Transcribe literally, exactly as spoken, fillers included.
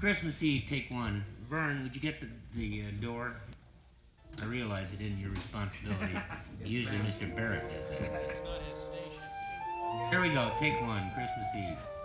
Christmas Eve, take one. Vern, would you get the, the uh, door? I realize it isn't your responsibility. Usually Mister Barrett does that. That's not his station. Here we go. Take one. Christmas Eve.